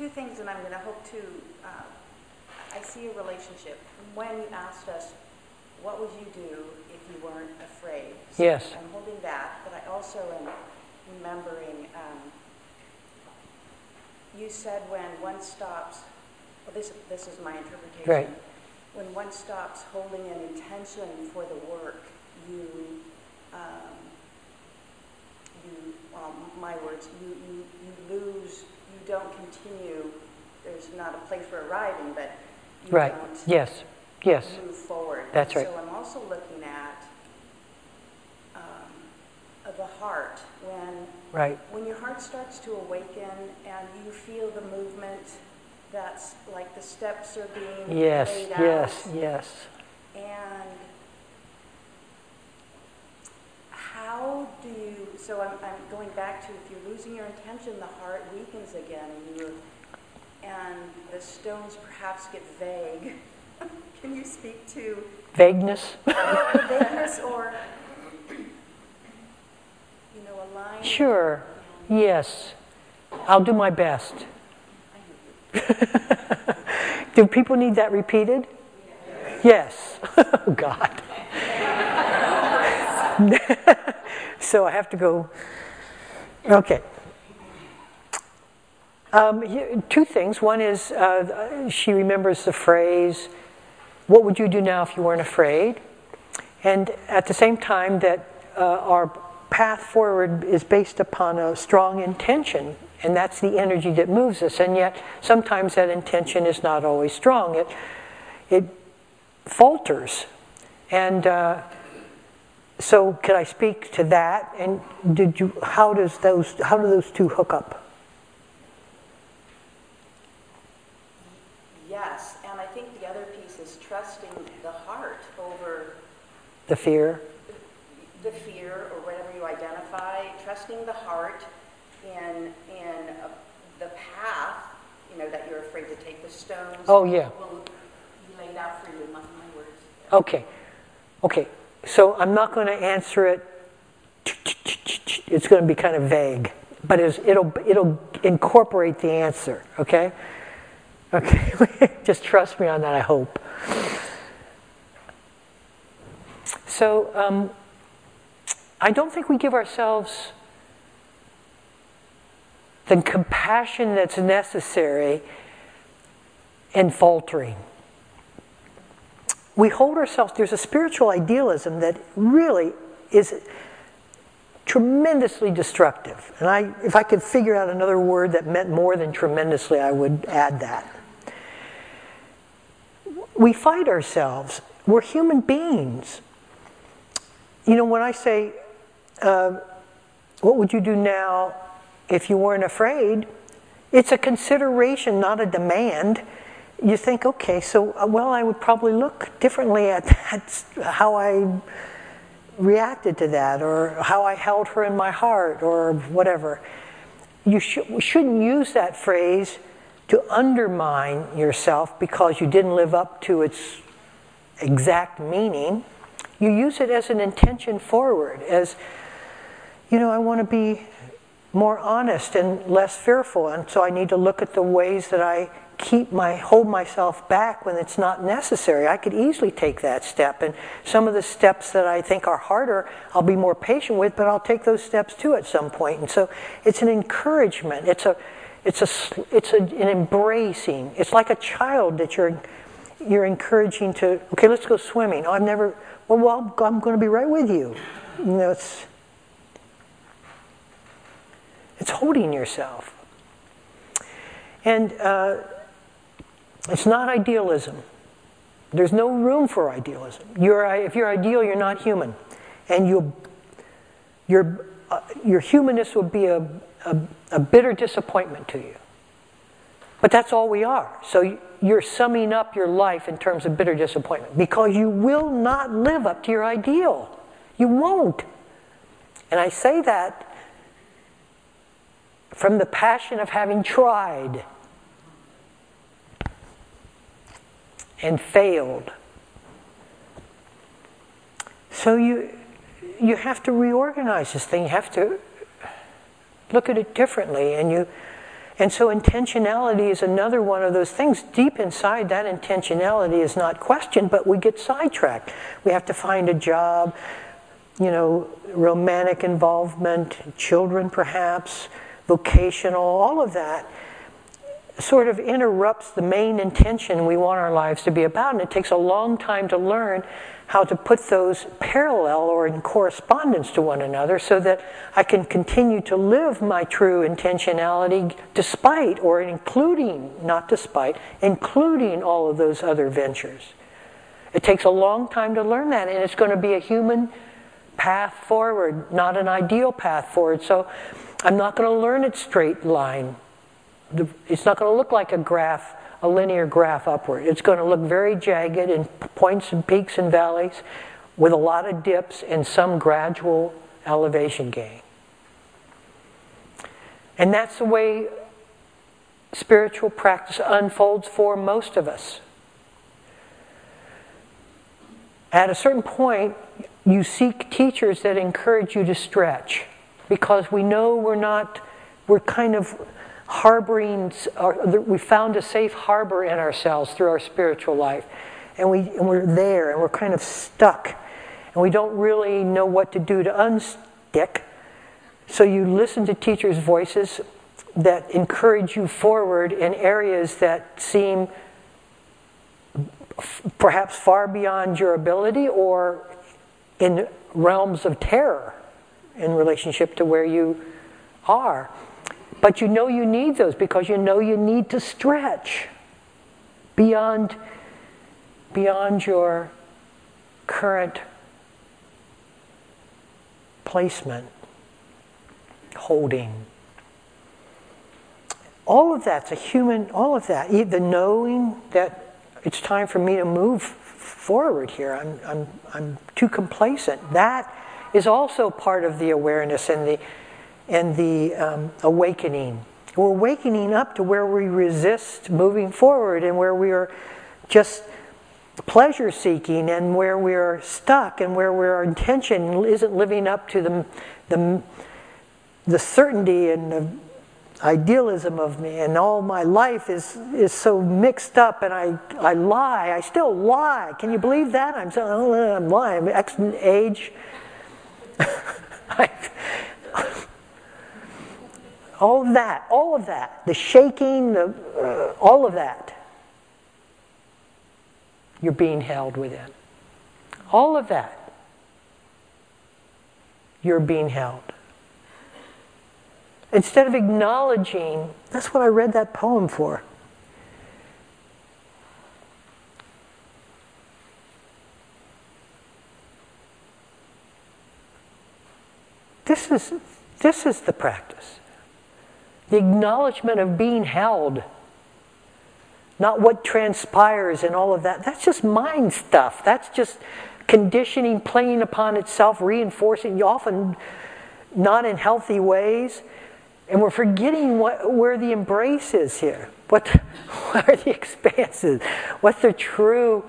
two things, and I'm going to hope to, I see a relationship. When you asked us, what would you do if you weren't afraid? So yes. I'm holding that, but I also am remembering, you said when one stops, well, this is my interpretation. Right. When one stops holding an intention for the work, my words, you lose, you don't continue, there's not a place for arriving, but you right. don't yes. move forward. That's right. So I'm also looking at the heart, when your heart starts to awaken and you feel the movement, that's like the steps are being laid out. Yes. And how do you, so I'm going back to, if you're losing your intention, the heart weakens again, and the stones perhaps get vague. Can you speak to vagueness? Vagueness or, a line? Sure. Yes. I'll do my best. Do people need that repeated? Yes. Oh, God. So I have to go. Okay. Two things. One is she remembers the phrase, what would you do now if you weren't afraid? And at the same time that our path forward is based upon a strong intention, and that's the energy that moves us, and yet sometimes that intention is not always strong. It falters. And so could I speak to that? And how do those two hook up? Yes, and I think the other piece is trusting the heart over the fear. The fear, or whatever you identify, trusting the heart in the path, that you're afraid to take. The stones will be laid out for you, in my words. Okay. So I'm not going to answer it. It's going to be kind of vague, but it'll incorporate the answer. Okay. Just trust me on that, I hope. So I don't think we give ourselves the compassion that's necessary in faltering. We hold ourselves, there's a spiritual idealism that really is tremendously destructive. And if I could figure out another word that meant more than tremendously, I would add that. We fight ourselves. We're human beings. When I say, what would you do now if you weren't afraid? It's a consideration, not a demand. You think, okay, so, I would probably look differently at that, how I reacted to that, or how I held her in my heart, or whatever. You shouldn't use that phrase to undermine yourself because you didn't live up to its exact meaning. You use it as an intention forward, as, I want to be more honest and less fearful, and so I need to look at the ways that I hold myself back when it's not necessary. I could easily take that step, and some of the steps that I think are harder, I'll be more patient with, but I'll take those steps too at some point. And so it's an encouragement. It's an embracing. It's like a child that you're encouraging to. Okay, let's go swimming. I'm going to be right with you. It's holding yourself. And it's not idealism. There's no room for idealism. If you're ideal, you're not human. And your humanness would be a bitter disappointment to you. But that's all we are. So you're summing up your life in terms of bitter disappointment, because you will not live up to your ideal. You won't. And I say that from the passion of having tried and failed. So you have to reorganize this thing. You have to look at it differently, and And so intentionality is another one of those things. Deep inside, that intentionality is not questioned, but we get sidetracked. We have to find a job, romantic involvement, children perhaps, vocational, all of that sort of interrupts the main intention we want our lives to be about. And it takes a long time to learn how to put those parallel or in correspondence to one another so that I can continue to live my true intentionality despite or including, not despite, including all of those other ventures. It takes a long time to learn that, and it's going to be a human path forward, not an ideal path forward. So I'm not going to learn it straight line. It's not going to look like a linear graph upward. It's going to look very jagged in points and peaks and valleys with a lot of dips and some gradual elevation gain. And that's the way spiritual practice unfolds for most of us. At a certain point, you seek teachers that encourage you to stretch, because we know we're kind of harboring, we found a safe harbor in ourselves through our spiritual life. And we're there, and we're kind of stuck. And we don't really know what to do to unstick. So you listen to teachers' voices that encourage you forward in areas that seem perhaps far beyond your ability, or in realms of terror in relationship to where you are. But you know you need those because you know you need to stretch beyond your current placement, holding. All of that's all of that. The knowing that it's time for me to move forward here. I'm too complacent. That is also part of the awareness and the awakening. We're awakening up to where we resist moving forward, and where we are just pleasure seeking, and where we are stuck, and where our intention isn't living up to the certainty and the idealism of me, and all my life is so mixed up, and I lie. I still lie. Can you believe that? I'm lying. X age. All of that, the shaking, all of that, you're being held within. All of that, you're being held. Instead of acknowledging, that's what I read that poem for. This is the practice. The acknowledgement of being held. Not what transpires and all of that. That's just mind stuff. That's just conditioning playing upon itself, reinforcing, often not in healthy ways. And we're forgetting where the embrace is here. What are the expanses? What the true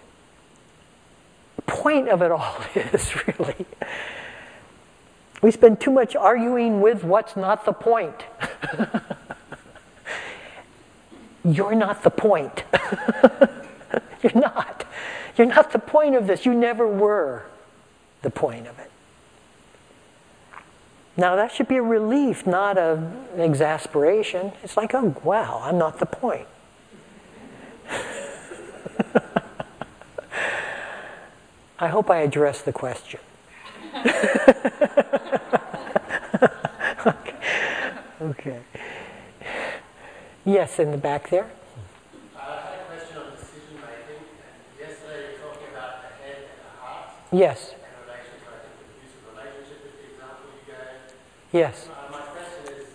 point of it all is, really. We spend too much arguing with what's not the point. You're not the point. You're not. You're not the point of this. You never were the point of it. Now that should be a relief, not an exasperation. It's like, oh wow, I'm not the point. I hope I addressed the question. Okay. Yes, in the back there. I had a question on decision making. Yesterday you were talking about the head and the heart. Yes. In relation to, I think, the abusive relationship is the example you gave. Yes. My question is,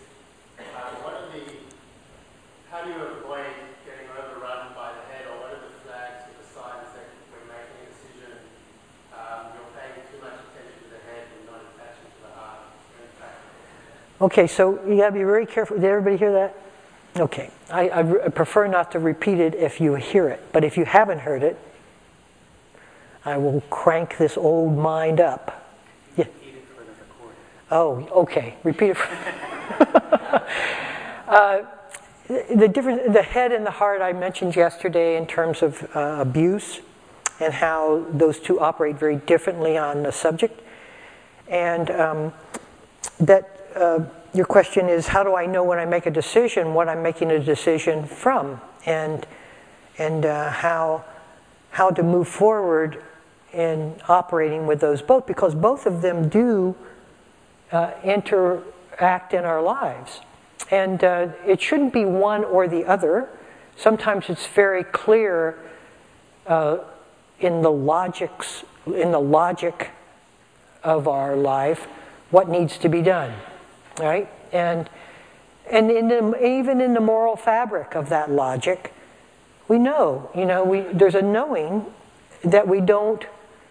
how do you avoid getting overrun by the head, or what are the flags or the signs that when making a decision, you're paying too much attention to the head and not attaching to the heart? Okay, so you got to be very careful. Did everybody hear that? Okay. I prefer not to repeat it if you hear it. But if you haven't heard it, I will crank this old mind up. Yeah. Repeat it for the recording. Oh, okay. Repeat it. The head and the heart I mentioned yesterday in terms of abuse and how those two operate very differently on the subject. And your question is, how do I know when I make a decision what I'm making a decision from, and how to move forward in operating with those both, because both of them do interact in our lives. And it shouldn't be one or the other. Sometimes it's very clear in the logic of our life what needs to be done, right? And even in the moral fabric of that logic, we know, there's a knowing that we don't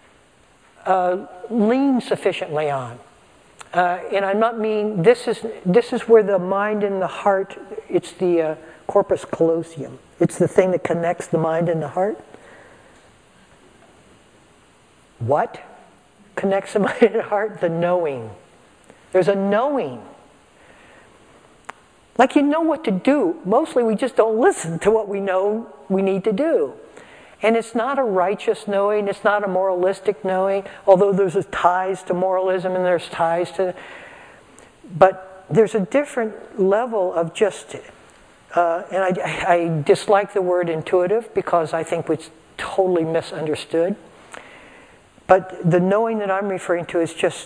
lean sufficiently on. And I not mean, this is where the mind and the heart, it's the corpus callosum. It's the thing that connects the mind and the heart. What connects the mind and the heart? The knowing. There's a knowing. Like you know what to do. Mostly we just don't listen to what we know we need to do. And it's not a righteous knowing, it's not a moralistic knowing, although there's ties to moralism and there's ties to... But there's a different level of just... and I dislike the word intuitive because I think it's totally misunderstood. But the knowing that I'm referring to is just...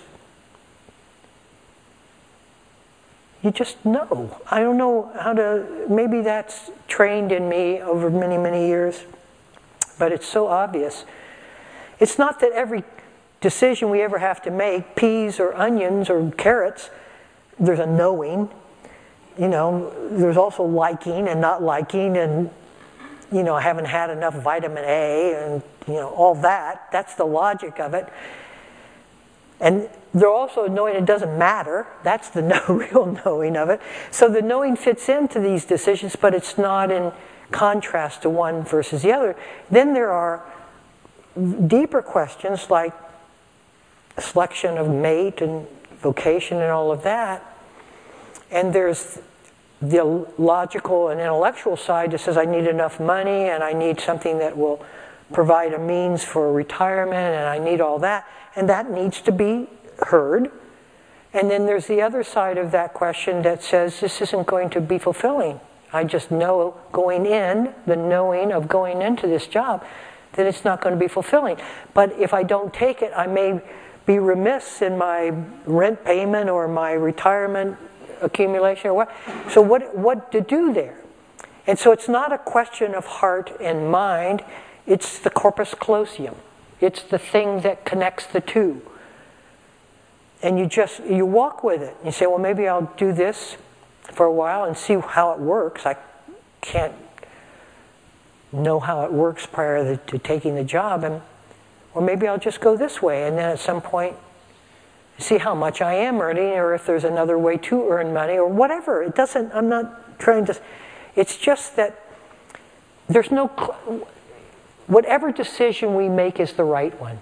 You just know. I don't know how to... Maybe that's trained in me over many, many years. But it's so obvious. It's not that every decision we ever have to make, peas or onions or carrots, there's a knowing. There's also liking and not liking, and I haven't had enough vitamin A, and all that. That's the logic of it. And they're also knowing it doesn't matter. That's the real knowing of it. So the knowing fits into these decisions, but it's not in contrast to one versus the other. Then there are deeper questions like selection of mate and vocation and all of that. And there's the logical and intellectual side that says I need enough money and I need something that will provide a means for retirement and I need all that. And that needs to be heard. And then there's the other side of that question that says this isn't going to be fulfilling. I just know going in, the knowing of going into this job, that it's not going to be fulfilling. But if I don't take it, I may be remiss in my rent payment or my retirement accumulation or what. So what to do there? And so it's not a question of heart and mind, it's the corpus callosum. It's the thing that connects the two. And you walk with it. You say, well, maybe I'll do this for a while and see how it works. I can't know how it works prior to taking the job, or maybe I'll just go this way, and then at some point see how much I am earning, or if there's another way to earn money, or whatever. It doesn't. I'm not trying to. It's just that there's no. Whatever decision we make is the right one.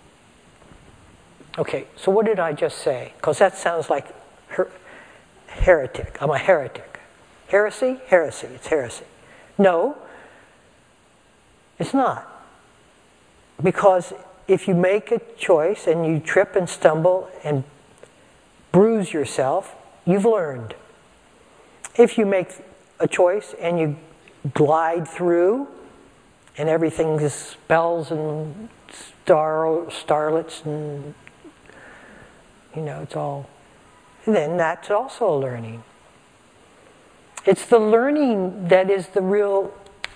Okay. So what did I just say? Because that sounds like heretic. I'm a heretic. Heresy? Heresy. It's heresy. No, it's not. Because if you make a choice and you trip and stumble and bruise yourself, you've learned. If you make a choice and you glide through and everything is bells and starlets and it's all, then that's also a learning. It's the learning that is the real,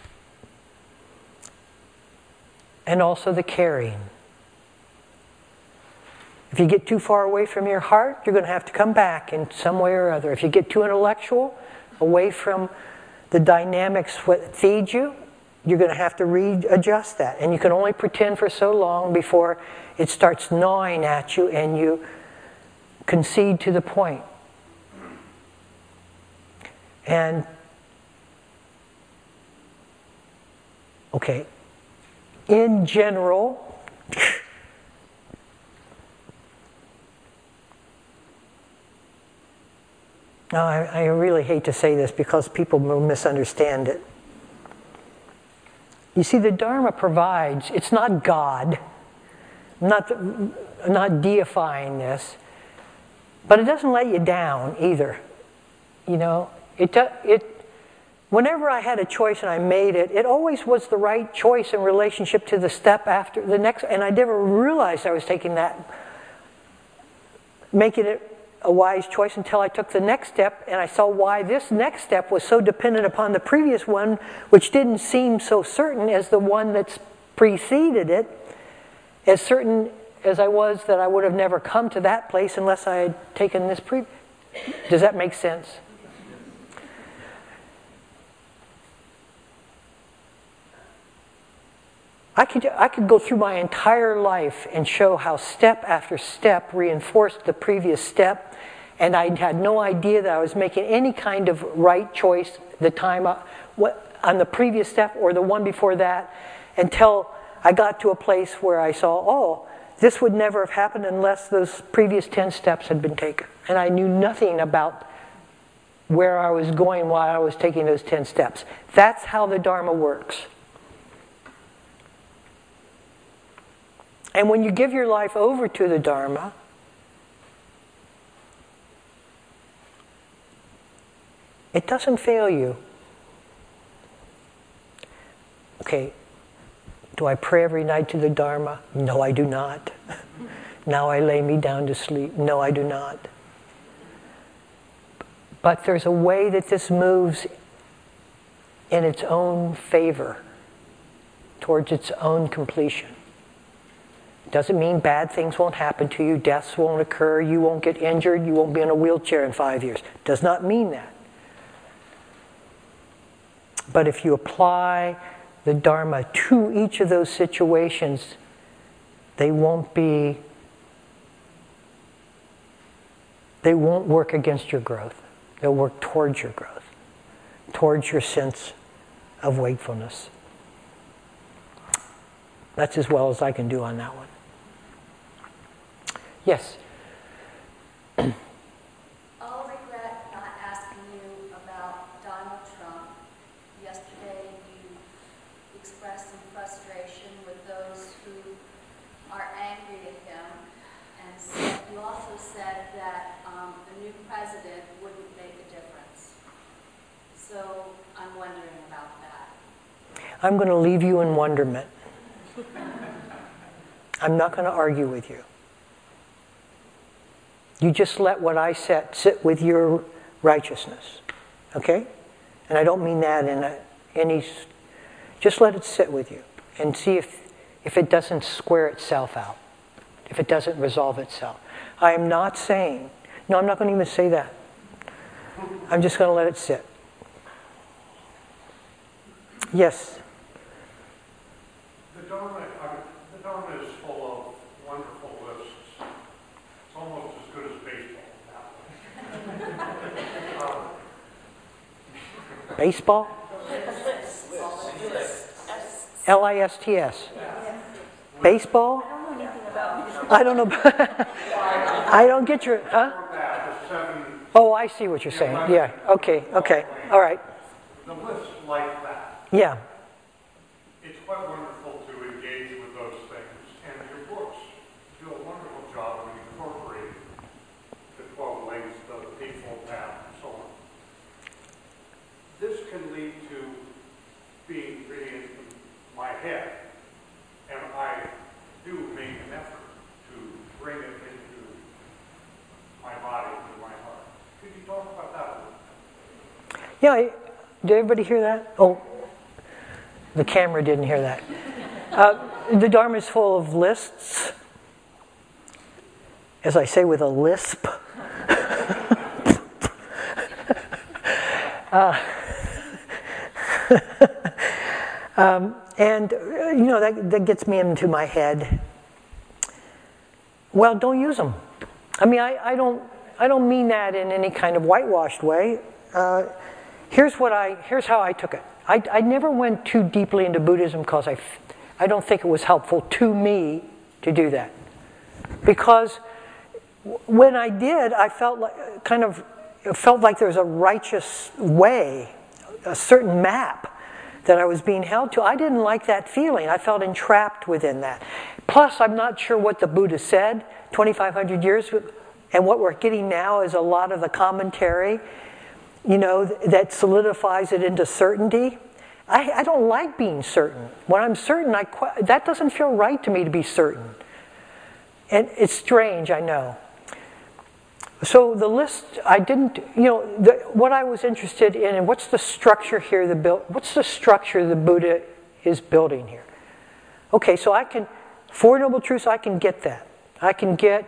and also the caring. If you get too far away from your heart, you're going to have to come back in some way or other. If you get too intellectual, away from the dynamics what feed you, you're going to have to readjust that. And you can only pretend for so long before it starts gnawing at you and you concede to the point. And, okay, in general, Now, I really hate to say this because people will misunderstand it. You see, the Dharma provides, it's not God. I'm not deifying this, but it doesn't let you down either. You know, whenever I had a choice and I made it, it always was the right choice in relationship to the step after the next, and I never realized I was taking that, making it a wise choice until I took the next step and I saw why this next step was so dependent upon the previous one, which didn't seem so certain as the one that's preceded it, as certain as I was that I would have never come to that place unless I had taken this Does that make sense? I could go through my entire life and show how step after step reinforced the previous step, and I had no idea that I was making any kind of right choice the time on the previous step or the one before that, until I got to a place where I saw, oh, this would never have happened unless those previous 10 steps had been taken. And I knew nothing about where I was going while I was taking those 10 steps. That's how the Dharma works. And when you give your life over to the Dharma, it doesn't fail you. Okay, do I pray every night to the Dharma? No, I do not. Now I lay me down to sleep. No, I do not. But there's a way that this moves in its own favor, towards its own completion. Doesn't mean bad things won't happen to you, deaths won't occur, you won't get injured, you won't be in a wheelchair in 5 years. Does not mean that. But if you apply the Dharma to each of those situations, they won't work against your growth. They'll work towards your growth, towards your sense of wakefulness. That's as well as I can do on that one. Yes? I'll regret not asking you about Donald Trump. Yesterday you expressed some frustration with those who are angry at him, and you also said that the new president wouldn't make a difference. So I'm wondering about that. I'm going to leave you in wonderment. I'm not going to argue with you. You just let what I said sit with your righteousness. Okay? And I don't mean that in any... Just let it sit with you and see if it doesn't square itself out. If it doesn't resolve itself. I am not saying... No, I'm not going to even say that. I'm just going to let it sit. Yes? The Dharma is full of wonderful lists. It's almost as good as baseball. Baseball? L-I-S-T-S. Baseball? I don't know. I don't get your... Huh? Oh, I see what you're saying. Yeah. Okay. All right. The lists like that. Yeah. It's quite wonderful to engage with those things. And your books do a wonderful job of incorporating the 12 ways of the Eightfold Path and so on. This can lead to being really in my head. And I do make an effort to bring it into my body and my heart. Could you talk about that a little? Yeah. Did everybody hear that? Oh, the camera didn't hear that. The Dharma is full of lists. As I say with a lisp. And that gets me into my head. Well, don't use them. I mean, I don't mean that in any kind of whitewashed way. Here's how I took it. I never went too deeply into Buddhism because I don't think it was helpful to me to do that. Because when I did, I felt like kind of it felt like there was a righteous way, a certain map that I was being held to. I didn't like that feeling. I felt entrapped within that. Plus, I'm not sure what the Buddha said 2,500 years, and what we're getting now is a lot of the commentary, that solidifies it into certainty. I don't like being certain. When I'm certain, that doesn't feel right to me to be certain. And it's strange, I know. So the list, I didn't, what I was interested in, and what's the structure here, what's the structure the Buddha is building here? Okay, so Four Noble Truths, I can get that. I can get,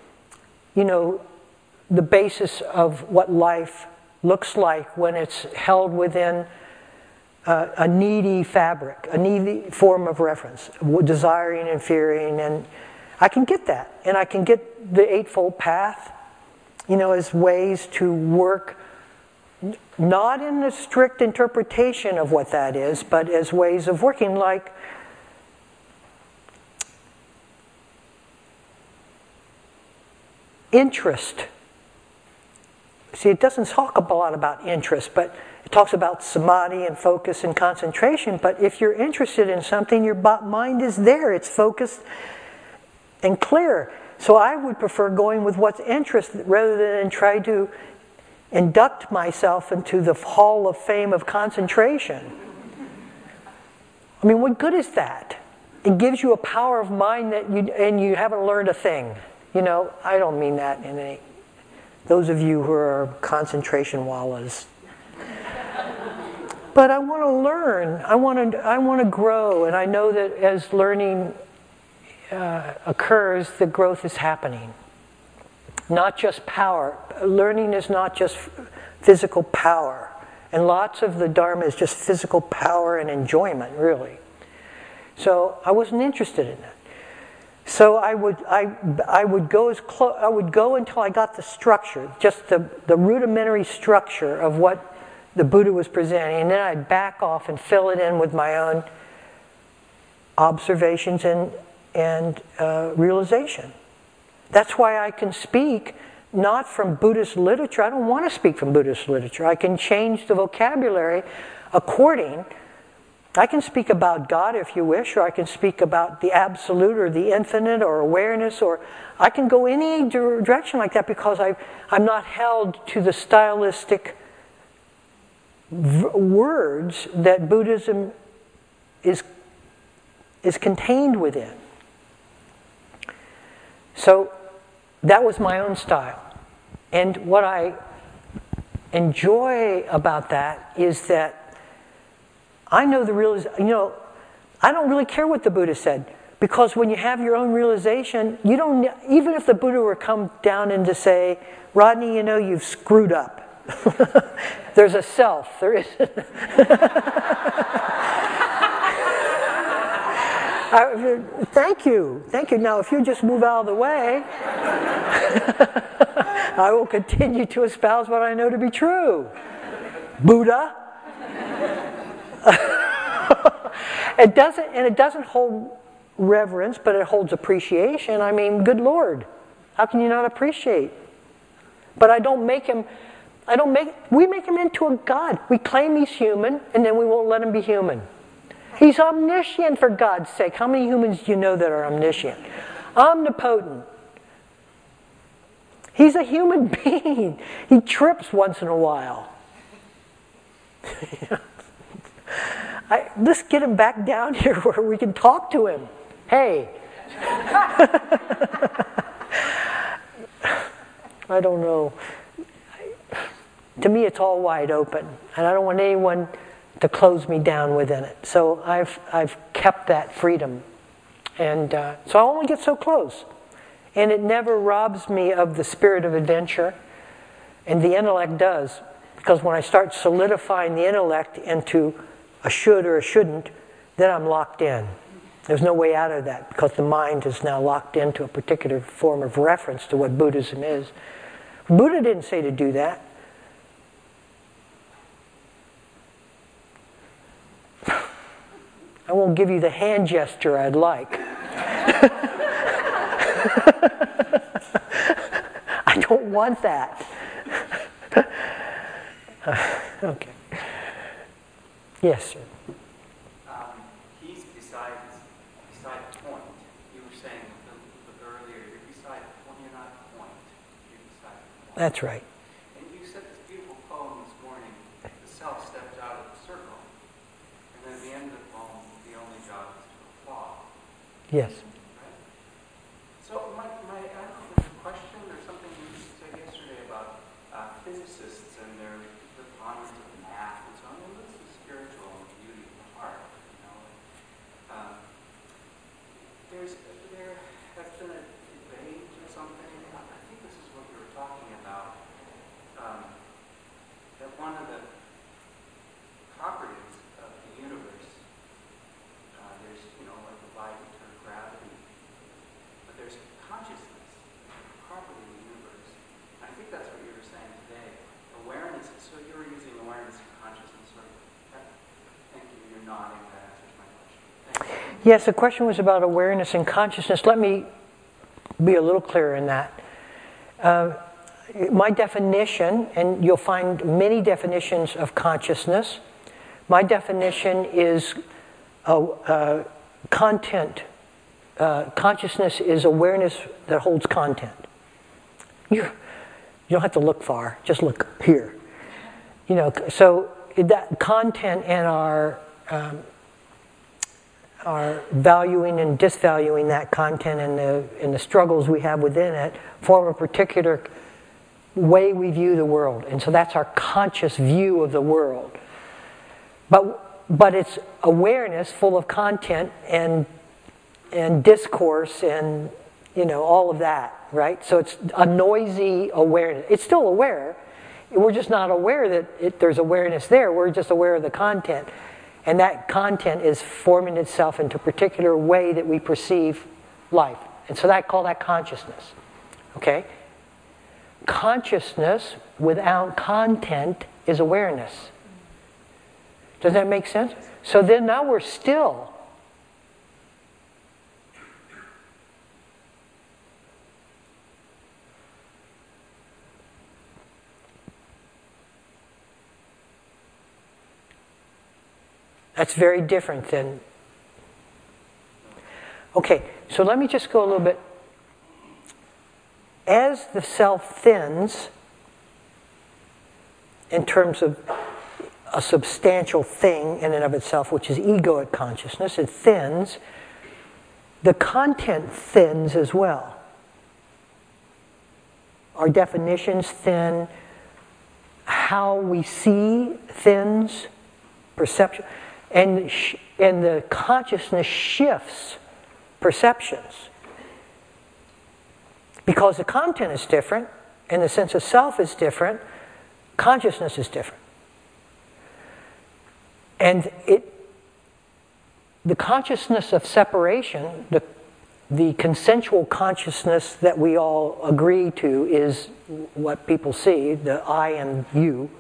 the basis of what life looks like when it's held within a needy fabric, a needy form of reference, desiring and fearing, and I can get that. And I can get the Eightfold Path, as ways to work, not in a strict interpretation of what that is, but as ways of working, like interest. See, it doesn't talk a lot about interest, but it talks about samadhi and focus and concentration. But if you're interested in something, your mind is there. It's focused and clear. So I would prefer going with what's interest rather than try to induct myself into the hall of fame of concentration. I mean, what good is that? It gives you a power of mind and you haven't learned a thing. I don't mean that in any. Those of you who are concentration wallas. But I want to learn. I want to grow, and I know that as learning occurs, the growth is happening. Not just power. Learning is not just physical power. And lots of the Dharma is just physical power and enjoyment, really. So I wasn't interested in that. So I would go until I got the structure, just the rudimentary structure of what the Buddha was presenting, and then I'd back off and fill it in with my own observations and realization. That's why I can speak not from Buddhist literature. I don't want to speak from Buddhist literature. I can change the vocabulary according. I can speak about God if you wish, or I can speak about the absolute or the infinite or awareness, or I can go any direction like that because I'm not held to the stylistic words that Buddhism is contained within. So that was my own style. And what I enjoy about that is that I know I don't really care what the Buddha said, because when you have your own realization, you don't, even if the Buddha were to come down and to say, Rodney, you've screwed up. There's a self, there isn't. Thank you. Now, if you just move out of the way, I will continue to espouse what I know to be true. Buddha. It doesn't hold reverence, but it holds appreciation. I mean, good Lord, how can you not appreciate? But we make him into a God. We claim he's human, and then we won't let him be human. He's omniscient, for God's sake. How many humans do you know that are omniscient? Omnipotent. He's a human being. He trips once in a while. Let's get him back down here where we can talk to him. Hey. I don't know. To me, it's all wide open, and I don't want anyone to close me down within it. So I've kept that freedom, and so I only get so close, and it never robs me of the spirit of adventure, and the intellect does, because when I start solidifying the intellect into a should or a shouldn't, then I'm locked in. There's no way out of that, because the mind is now locked into a particular form of reference to what Buddhism is. Buddha didn't say to do that. I won't give you the hand gesture I'd like. I don't want that. Okay. Yes, sir. He's beside the point. You were saying earlier, you're beside the point. You're not the point. You're beside the point. That's right. And you said this beautiful poem this morning, the self stepped out of the circle. And then at the end of the poem, the only job is to applaud. Yes. Right? So I don't know if there's a question or something you said yesterday about physicists and their preponderance of math and so on. And this is spiritual and beauty of the heart. You know? There has been a debate or something. I think this is what we were talking about. That one of the properties of the universe, there's, like the Leibniz or gravity, but there's consciousness, property of the universe. And I think that's what you were saying today. Awareness, so you were using awareness and consciousness. Thank you, you're nodding, that answers my question. Thank you. Yes, the question was about awareness and consciousness. Let me be a little clearer in that. My definition, and you'll find many definitions of consciousness, my definition is content. Consciousness is awareness that holds content. You don't have to look far, just look here. So that content and our valuing and disvaluing that content and the struggles we have within it form a particular way we view the world. And so that's our conscious view of the world. But it's awareness full of content and discourse and all of that, right? So it's a noisy awareness. It's still aware. We're just not aware that there's awareness there. We're just aware of the content. And that content is forming itself into a particular way that we perceive life. And so call that consciousness. Okay? Consciousness without content is awareness. Does that make sense? So then now we're still. That's very different than... Okay, so let me just go a little bit. As the self thins, in terms of a substantial thing in and of itself, which is egoic consciousness, it thins, the content thins as well. Our definitions thin, how we see thins, perception, and the consciousness shifts perceptions. Because the content is different, and the sense of self is different, consciousness is different. And the consciousness of separation, the consensual consciousness that we all agree to is what people see, the I and you,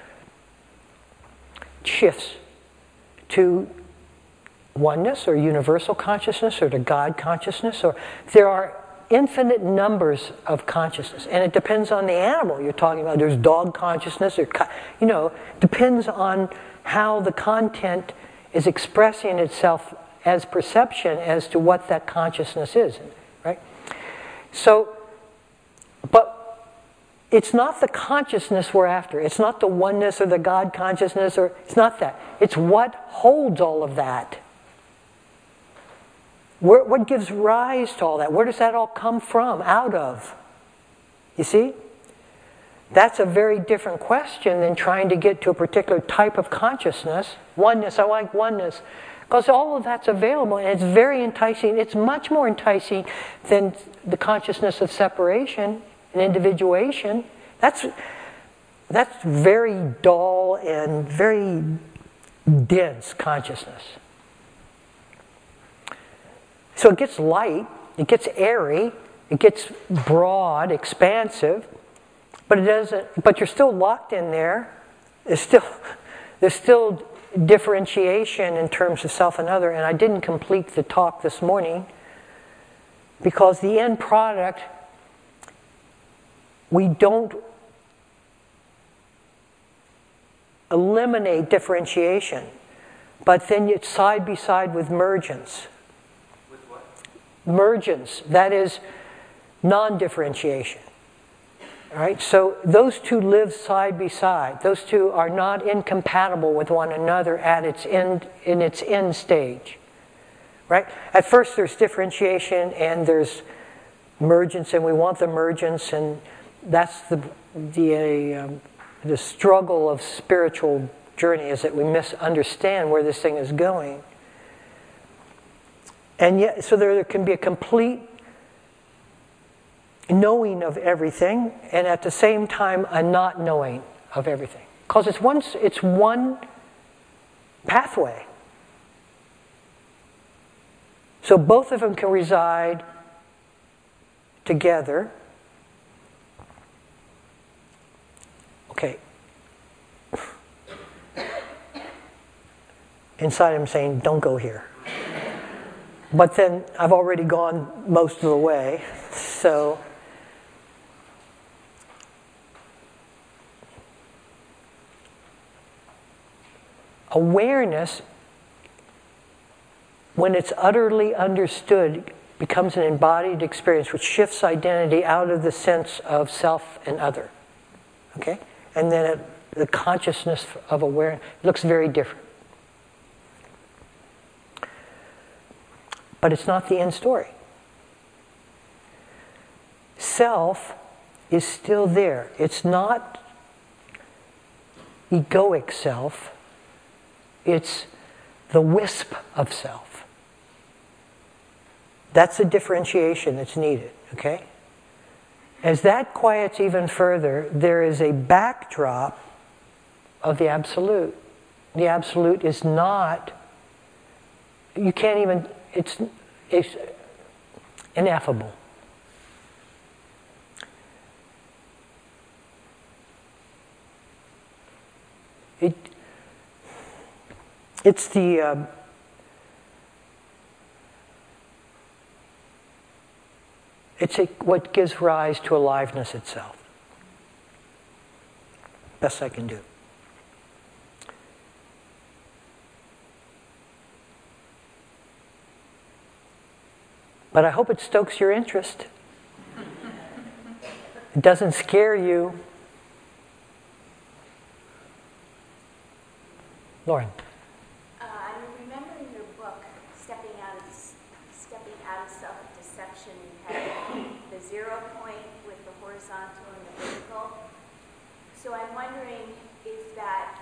shifts to oneness or universal consciousness or to God consciousness. Or there are infinite numbers of consciousness, and it depends on the animal you're talking about. There's dog consciousness, or depends on how the content is expressing itself as perception as to what that consciousness is, right? So, but it's not the consciousness we're after. It's not the oneness or the God consciousness, or it's not that. It's what holds all of that. What gives rise to all that? Where does that all come from, out of? You see? That's a very different question than trying to get to a particular type of consciousness. Oneness, I like oneness. Because all of that's available, and it's very enticing. It's much more enticing than the consciousness of separation and individuation. That's very dull and very dense consciousness. So it gets light, it gets airy, it gets broad, expansive, but it doesn't. But you're still locked in there. There's still differentiation in terms of self and other. And I didn't complete the talk this morning because the end product, we don't eliminate differentiation, but then it's side by side with mergence. With what? Mergence, that is non-differentiation. All right, so those two live side by side. Those two are not incompatible with one another at its end, in its end stage. Right? At first there's differentiation and there's mergence, and we want the mergence, and that's the struggle of spiritual journey, is that we misunderstand where this thing is going. And yet, so there can be a complete knowing of everything, and at the same time a not knowing of everything, because it's one pathway. So both of them can reside together. Okay. Inside I'm saying, don't go here. But then I've already gone most of the way, so awareness, when it's utterly understood, becomes an embodied experience which shifts identity out of the sense of self and other. Okay? And then the consciousness of awareness looks very different. But it's not the end story. Self is still there. It's not egoic self. It's the wisp of self. That's the differentiation that's needed, okay? As that quiets even further, there is a backdrop of the Absolute. The Absolute is not, you can't even, it's ineffable. It's the what gives rise to aliveness itself. Best I can do. But I hope it stokes your interest. It doesn't scare you. Lauren. I'm remembering your book, Stepping Out of Self-Deception. You had the 0 point with the horizontal and the vertical. So I'm wondering if that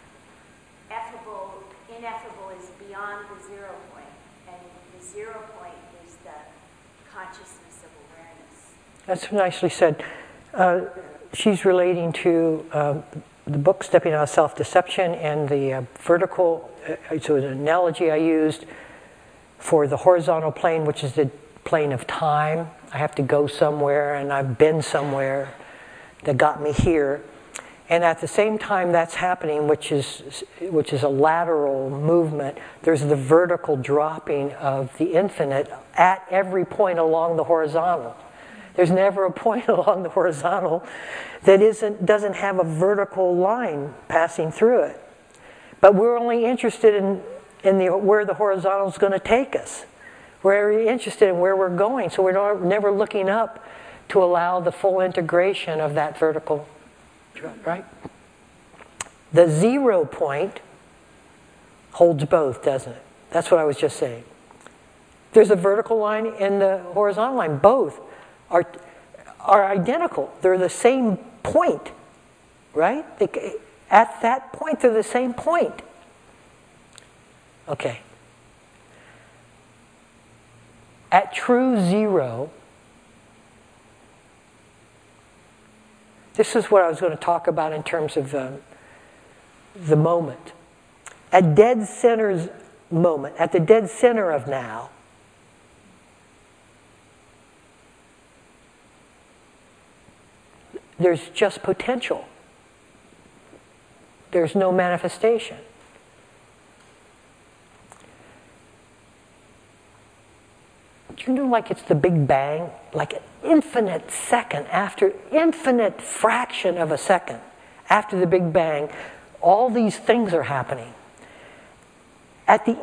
ineffable is beyond the 0 point, and the 0 point is the consciousness of awareness. That's nicely said. She's relating to the book Stepping Out of Self-Deception, and the vertical, so an analogy I used for the horizontal plane, which is the plane of time. I have to go somewhere, and I've been somewhere that got me here. And at the same time that's happening, which is a lateral movement, there's the vertical dropping of the infinite at every point along the horizontal. There's never a point along the horizontal that doesn't have a vertical line passing through it. But we're only interested in where the horizontal is going to take us. We're interested in where we're going, so we're never looking up to allow the full integration of that vertical, right? The 0 point holds both, doesn't it? That's what I was just saying. There's a vertical line and the horizontal line. Both are identical. They're the same point, right? At that point, they're the same point. Okay. At true 0, this is what I was going to talk about in terms of the moment. At dead center's moment, at the dead center of now, there's just potential. There's no manifestation. Do you know, like it's the Big Bang? Like an infinite second after, infinite fraction of a second after the Big Bang, all these things are happening. At the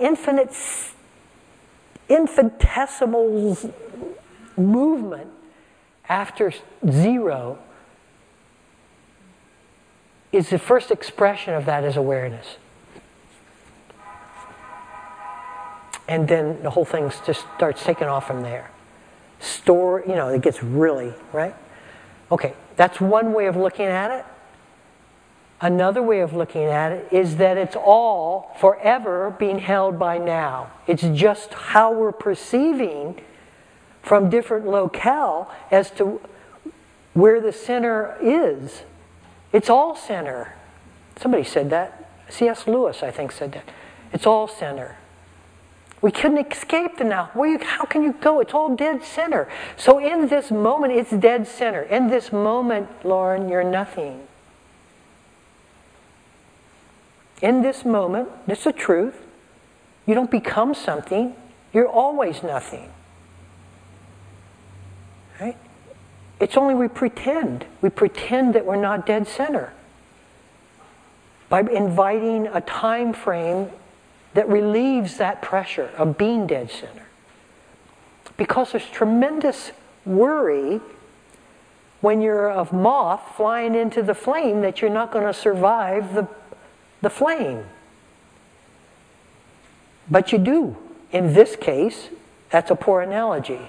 infinitesimal movement after zero is the first expression of that is awareness. And then the whole thing just starts taking off from there. It gets really, right? Okay, that's one way of looking at it. Another way of looking at it is that it's all forever being held by now. It's just how we're perceiving from different locale as to where the center is. It's all center. Somebody said that. C.S. Lewis, I think, said that. It's all center. We couldn't escape the now. How can you go? It's all dead center. So in this moment, it's dead center. In this moment, Lauren, you're nothing. In this moment, it's the truth. You don't become something. You're always nothing. Right? It's only we pretend. We pretend that we're not dead center. By inviting a time frame that relieves that pressure of being dead center. Because there's tremendous worry when you're a moth flying into the flame that you're not going to survive the flame. But you do. In this case, that's a poor analogy.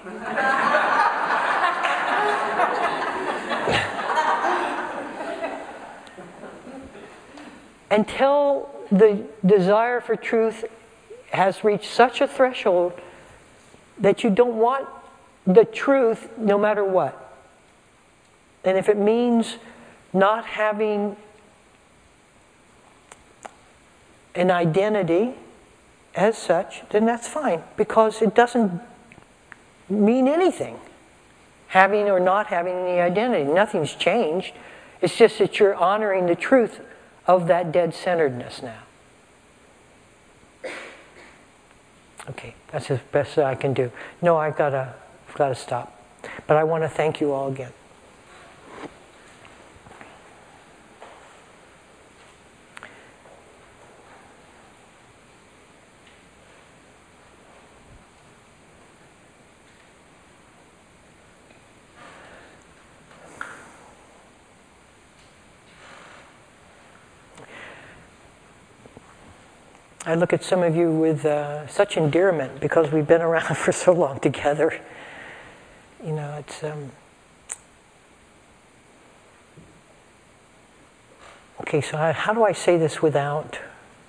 Until the desire for truth has reached such a threshold that you don't want the truth no matter what. And if it means not having an identity as such, then that's fine, because it doesn't mean anything, having or not having any identity. Nothing's changed. It's just that you're honoring the truth of that dead-centeredness now. Okay, that's as best that I can do. No, I've got to stop. But I want to thank you all again. I look at some of you with such endearment because we've been around for so long together. You know, it's okay. So how do I say this without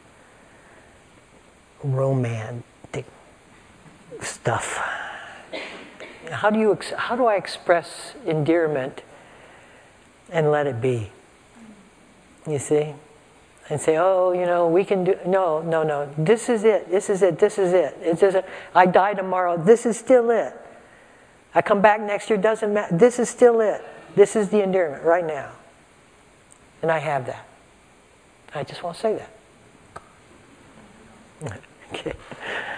romantic stuff? How do I express endearment and let it be? You see? And say, oh, you know, we can do... No. This is it. It doesn't... I die tomorrow. This is still it. I come back next year. Doesn't matter. This is still it. This is the endearment right now. And I have that. I just want to say that. Okay.